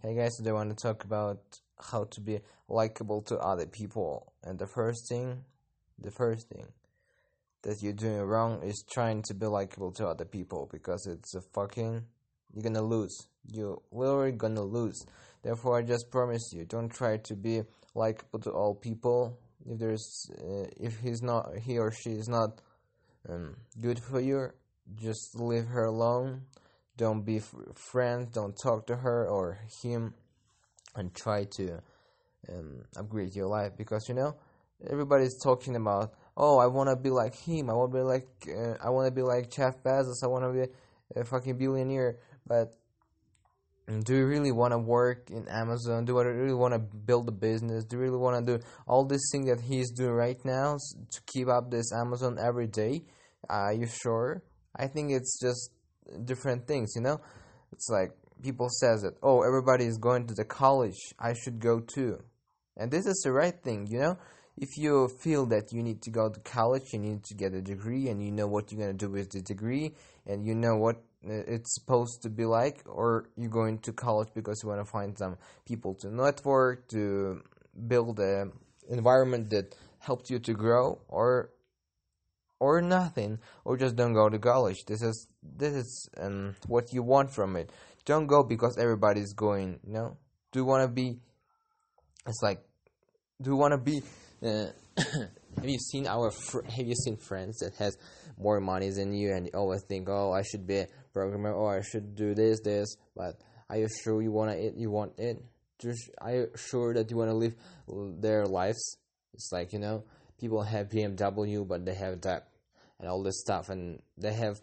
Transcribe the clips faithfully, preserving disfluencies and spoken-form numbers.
Hey guys, today I want to talk about how to be likable to other people. And the first thing, the first thing that you're doing wrong is trying to be likable to other people because it's a fucking, you're gonna lose. You're literally gonna lose. Therefore, I just promise you, don't try to be likable to all people. If there's, uh, if he's not, he or she is not um, good for you, just leave her alone. Don't be f- friends. Don't talk to her or him, and try to um, upgrade your life because you know everybody's talking about. Oh, I want to be like him. I want to be like. Uh, I want to be like Jeff Bezos. I want to be a fucking billionaire. But do you really want to work in Amazon? Do I really want to build a business? Do you really want to do all this thing that he's doing right now to keep up this Amazon every day? Are you sure? I think it's just different things, you know? It's like people says that, oh, everybody is going to the college, I should go too. And this is the right thing, you know? If you feel that you need to go to college, you need to get a degree, and you know what you're going to do with the degree, and you know what it's supposed to be like, or you're going to college because you want to find some people to network, to build a environment that helps you to grow, or or nothing, or just don't go to college. This is this is um what you want from it. Don't go because everybody's going. You know, do you want to be? It's like, do you want to be? Uh, have you seen our? Fr- have you seen friends that has more money than you, and you always think, oh, I should be a programmer, or I should do this, this. But are you sure you want it? You want it? Just are you sure that you want to live their lives? It's like, you know, people have B M W, but they have debt and all this stuff, and they have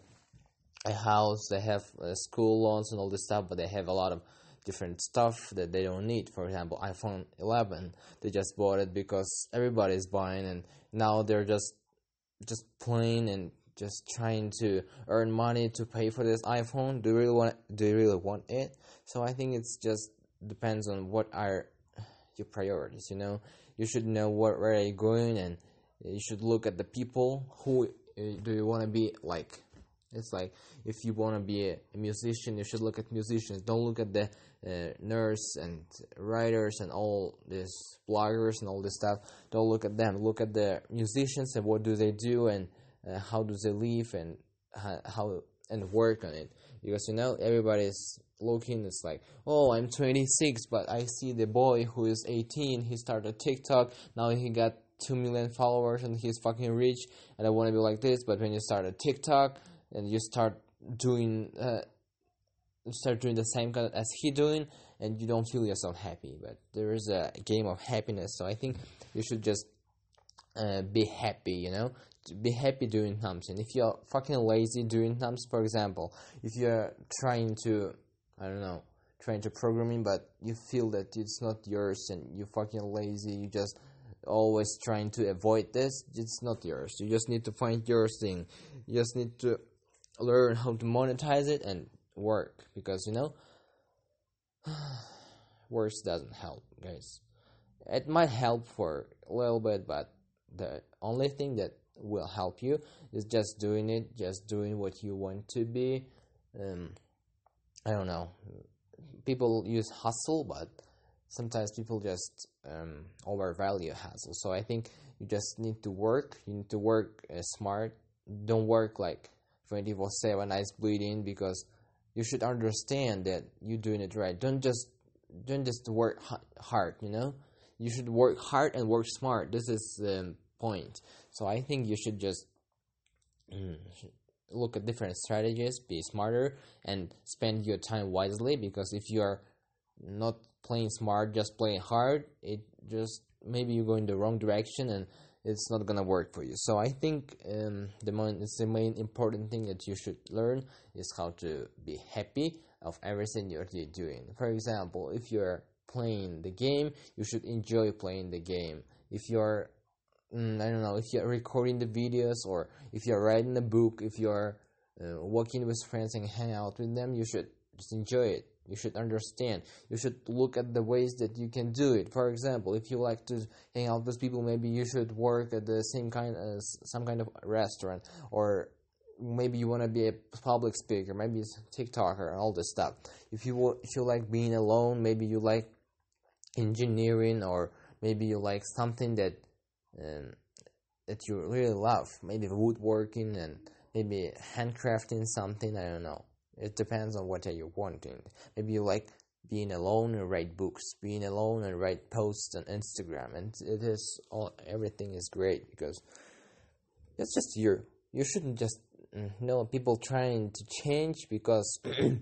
a house, they have uh, school loans and all this stuff, but they have a lot of different stuff that they don't need. For example, iPhone eleven, they just bought it because everybody's buying, and now they're just just playing and just trying to earn money to pay for this iPhone. Do you really want? Do you really want it? So I think it's just depends on what are your priorities. You know, you should know what where are you going, and you should look at the people who uh, do you want to be like. It's like if you want to be a, a musician, you should look at musicians. Don't look at the uh, nurse and writers and all these bloggers and all this stuff. Don't look at them. Look at the musicians and what do they do, and uh, how do they live, and how, how and work on it. Because you know everybody's looking. It's like, oh, I'm twenty-six, but I see the boy who is eighteen. He started TikTok. Now he got two million followers and he's fucking rich. And I want to be like this. But when you start a TikTok and you start doing uh, you start doing the same kind as he doing, and you don't feel yourself happy. But there is a game of happiness, so I think you should just uh, be happy, you know, be happy doing something. If you're fucking lazy doing something, for example, if you're trying to, I don't know, trying to programming, but you feel that it's not yours and you're fucking lazy, you just always trying to avoid this, it's not yours. You just need to find your thing. You just need to learn how to monetize it and work, because you know words doesn't help, guys. It might help for a little bit, but the only thing that will help you is just doing it, just doing what you want to be. um I don't know, people use hustle, but sometimes people just um overvalue hustle. So I think you just need to work. You need to work uh, smart. Don't work like twenty-four seven eyes bleeding, because you should understand that you're doing it right. Don't just don't just work hard, you know. You should work hard and work smart. This is the point. So I think you should just mm, look at different strategies, be smarter, and spend your time wisely. Because if you are not playing smart, just playing hard, it just maybe you go in the wrong direction and it's not gonna work for you. So I think um, the main, it's the main important thing that you should learn is how to be happy of everything you're doing. For example, if you're playing the game, you should enjoy playing the game. If you're mm, I don't know, if you're recording the videos, or if you're writing a book, if you're uh, walking with friends and hang out with them, you should just enjoy it. You should understand. You should look at the ways that you can do it. For example, if you like to hang out with people, maybe you should work at the same kind as some kind of restaurant, or maybe you want to be a public speaker, maybe it's a TikToker, and all this stuff. If you if you like being alone, maybe you like engineering, or maybe you like something that um, that you really love, maybe woodworking and maybe handcrafting something. I don't know. It depends on what are you wanting. Maybe you like being alone and write books, being alone and write posts on Instagram, and it is all everything is great because it's just you. You shouldn't just you know people trying to change because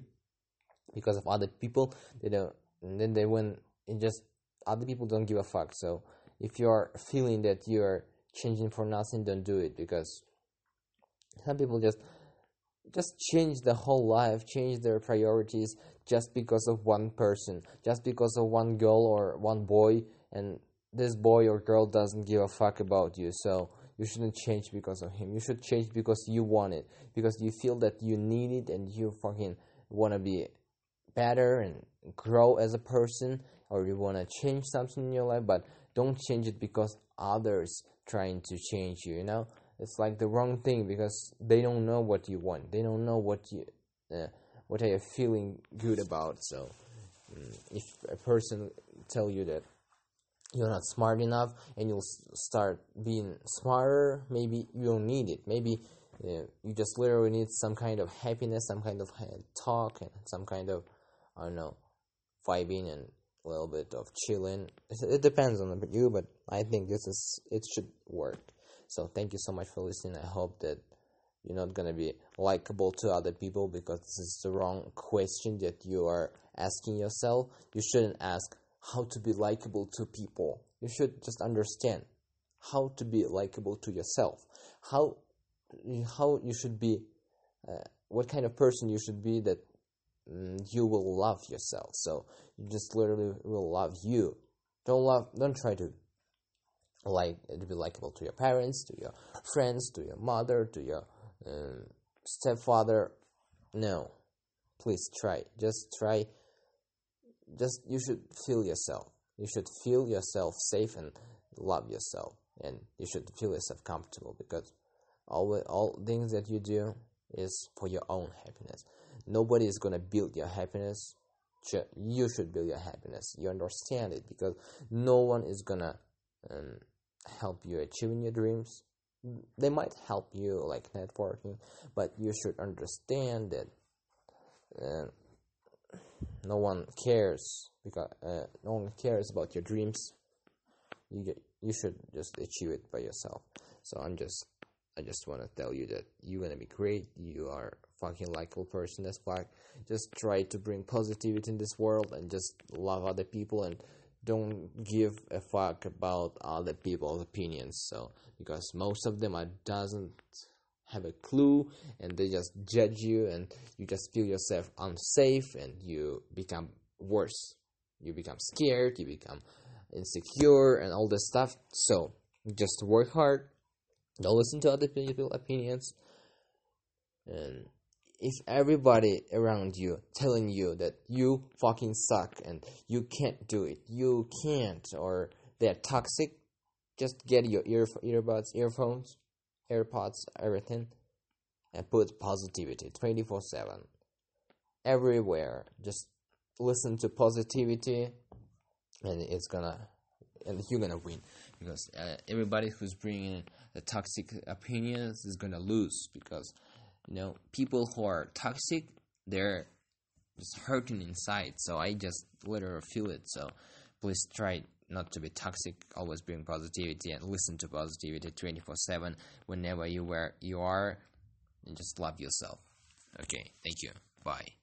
because of other people. They don't, and then they when it just other people don't give a fuck. So if you are feeling that you are changing for nothing, don't do it, because some people just just change the whole life, change their priorities just because of one person, just because of one girl or one boy, and this boy or girl doesn't give a fuck about you. So you shouldn't change because of him. You should change because you want it, because you feel that you need it and you fucking want to be better and grow as a person, or you want to change something in your life, but don't change it because others trying to change you, you know? It's like the wrong thing, because they don't know what you want. They don't know what you, uh, what are you feeling good about. So, um, if a person tell you that you're not smart enough, and you'll start being smarter, maybe you don't need it. Maybe uh, you just literally need some kind of happiness, some kind of talk, and some kind of, I don't know, vibing and a little bit of chilling. It depends on you, but I think this is it should work. So thank you so much for listening. I hope that you're not gonna be likable to other people, because this is the wrong question that you are asking yourself. You shouldn't ask how to be likable to people. You should just understand how to be likable to yourself. How how you should be, uh, what kind of person you should be that mm, you will love yourself. So you just literally will love you. Don't love. Don't try to like to be likable to your parents, to your friends, to your mother, to your um, stepfather. No, please try. Just try. Just you should feel yourself. You should feel yourself safe and love yourself, and you should feel yourself comfortable, because all all things that you do is for your own happiness. Nobody is gonna build your happiness. You should build your happiness. You understand it, because no one is gonna um, help you achieving your dreams. They might help you like networking, but you should understand that uh, no one cares, because uh, no one cares about your dreams. You get, you should just achieve it by yourself. So I'm just I just want to tell you that you're gonna be great. You are a fucking likable person. That's why just try to bring positivity in this world, and just love other people, and don't give a fuck about other people's opinions. So because most of them are doesn't have a clue, and they just judge you, and you just feel yourself unsafe, and you become worse. You become scared, you become insecure, and all this stuff. So just work hard. Don't listen to other people's opinions. And if everybody around you telling you that you fucking suck and you can't do it, you can't, or they're toxic, just get your ear earbuds, earphones, AirPods, everything, and put positivity twenty-four seven everywhere. Just listen to positivity, and it's gonna, and you're gonna win, because uh, everybody who's bringing the toxic opinions is gonna lose, because you know people who are toxic, they're just hurting inside. So I just literally feel it. So please try not to be toxic. Always bring positivity and listen to positivity twenty-four seven whenever you where you are, and just love yourself. Okay, thank you. Bye.